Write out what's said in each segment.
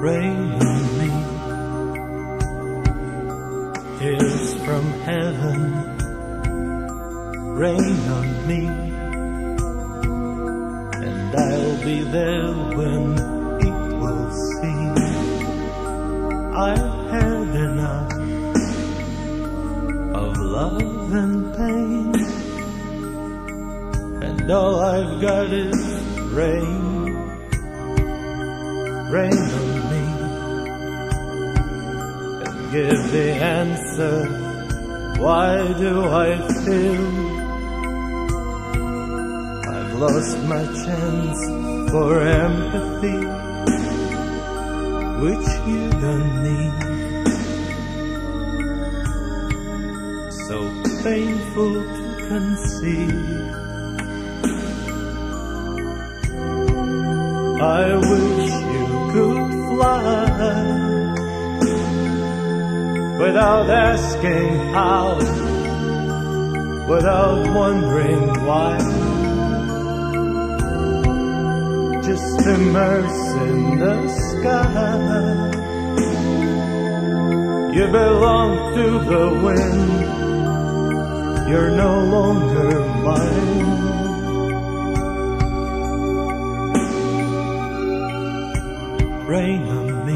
Rain on me, tears from heaven. Rain on me, and I'll be there when people see I've had enough of love and pain, and all I've got is rain. Rain on me, and give the answer. Why do I feel I've lost my chance for empathy, which you don't need? So painful to conceive. I wish you could fly without asking how, without wondering why. Just immerse in the sky. You belong to the wind. You're no longer mine. Rain on me,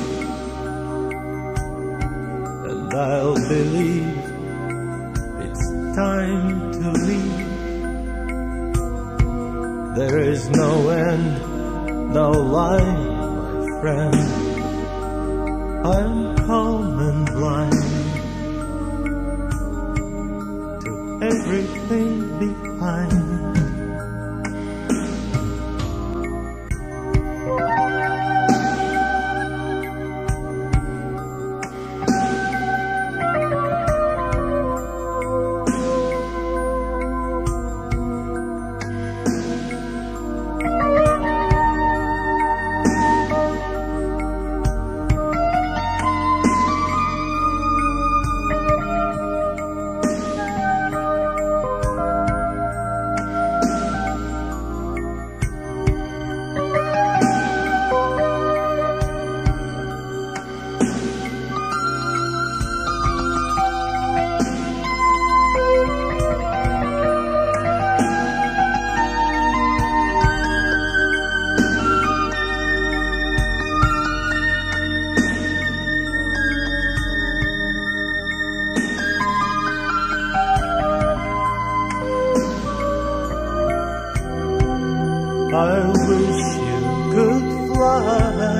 and I'll believe it's time to leave. There is no end, no line, my friend. I'm calm and blind to everything behind. I wish you could fly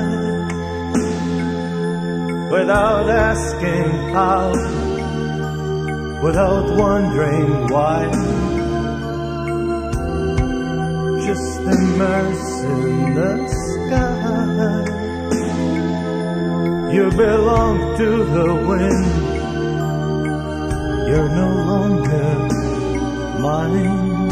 without asking how, without wondering why. Just immerse in the sky. You belong to the wind. You're no longer mine.